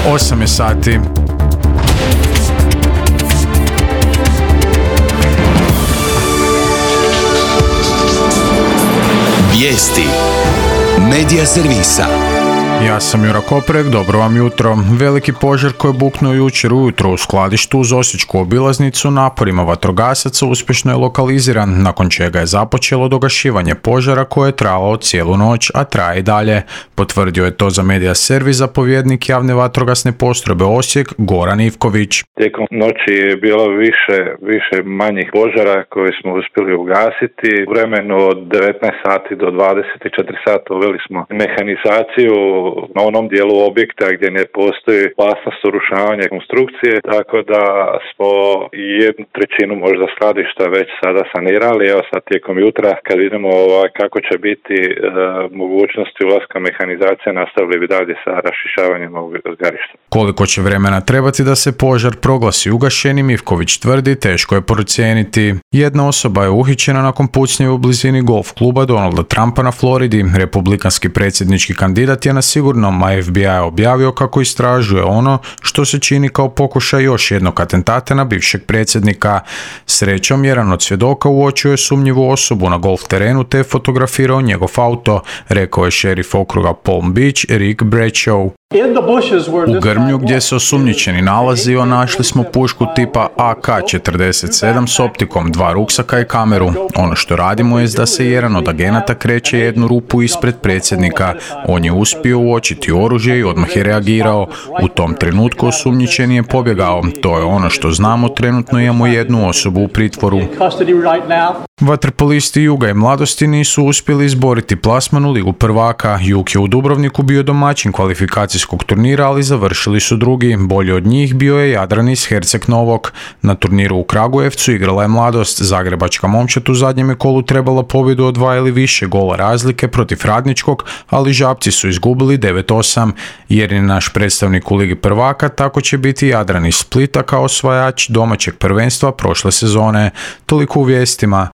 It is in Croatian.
8 je sati. Vijesti Medija servisa. Ja sam Jura Koprek, dobro vam jutro. Veliki požar koji je buknuo jučer ujutro u skladištu uz Osječku obilaznicu naporima vatrogasaca uspješno je lokaliziran, nakon čega je započelo dogašivanje požara koje je trajalo cijelu noć, a traje i dalje. Potvrdio je to za Medija servis zapovjednik javne vatrogasne postrojbe Osijek, Goran Ivković. Tijekom noći je bilo više manjih požara koje smo uspjeli ugasiti. U vremenu od 19 sati do 24 sata uveli smo mehanizaciju na onom dijelu objekta gdje ne postoji opasnost urušavanja konstrukcije, tako da smo 1/3 možda skladišta već sada sanirali. Evo sad tijekom jutra kad vidimo kako će biti mogućnosti ulaska mehanizacije, nastavili bi dalje sa raščišćavanjem ovog zgarišta. Koliko će vremena trebati da se požar proglasi ugašenim, Ivković tvrdi, teško je procijeniti. Jedna osoba je uhićena nakon pucnjeva u blizini golf kluba Donalda Trumpa na Floridi. Republikanski predsjednički kandidat je na sigurnom, a FBI je objavio kako istražuje ono što se čini kao pokušaj još jednog atentata na bivšeg predsjednika. Srećom, jedan od svjedoka uočio je sumnjivu osobu na golf terenu te je fotografirao njegov auto, rekao je šerif okruga Palm Beach Rick Bradshaw. U grmlju gdje se osumnjičeni nalazio našli smo pušku tipa AK-47 s optikom, 2 ruksaka i kameru. Ono što radimo je da se jedan od agenata kreće jednu rupu ispred predsjednika. On je uspio uočiti oružje i odmah je reagirao. U tom trenutku osumnjičeni je pobjegao. To je ono što znamo, trenutno imamo jednu osobu u pritvoru. Vaterpolisti Juga i Mladosti nisu uspjeli izboriti plasman u Ligu prvaka. Jug je u Dubrovniku bio domaćin kvalifikacijskog turnira, ali završili su drugi. Bolji od njih bio je Jadran iz Herceg Novog. Na turniru u Kragujevcu igrala je Mladost. Zagrebačka momčad u zadnjem je kolu trebala pobjedu od 2 ili više gola razlike protiv Radničkog, ali Žabci su izgubili 9-8. Jer je naš predstavnik u Ligi prvaka, tako će biti Jadran iz Splita kao osvajač domaćeg prvenstva prošle sezone. Toliko u vijestima.